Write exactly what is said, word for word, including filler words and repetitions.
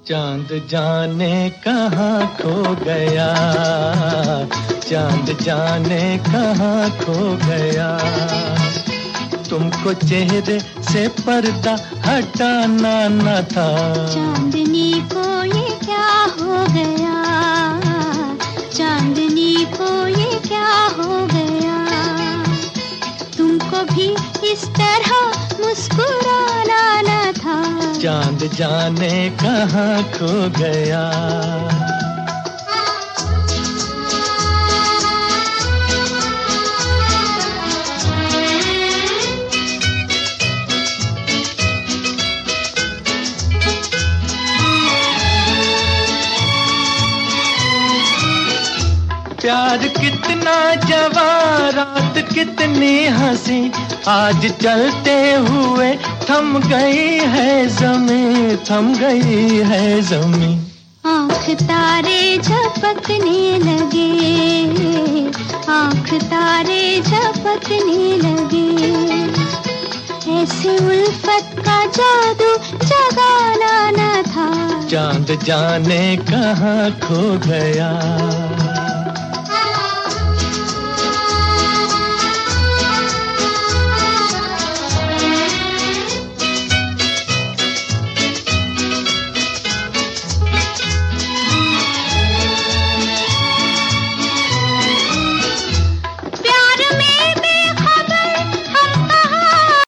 चांद जाने कहाँ खो गया, चांद जाने कहाँ खो गया। तुमको चेहरे से पर्दा हटाना न था। चांदनी को ये क्या हो गया, चांदनी को ये क्या हो गया। तुमको भी इस तरह मुस्कुराना न था। चांद जाने कहाँ खो गया। प्यार कितना जवां, रात कितनी हंसी, आज चलते हुए थम गई है ज़मीं, थम गई है ज़मीं। आँख तारे झपकने लगे, आँख तारे झपकने लगे। ऐसे उल्फत का जादू जगाना न था। चांद जाने कहाँ खो गया।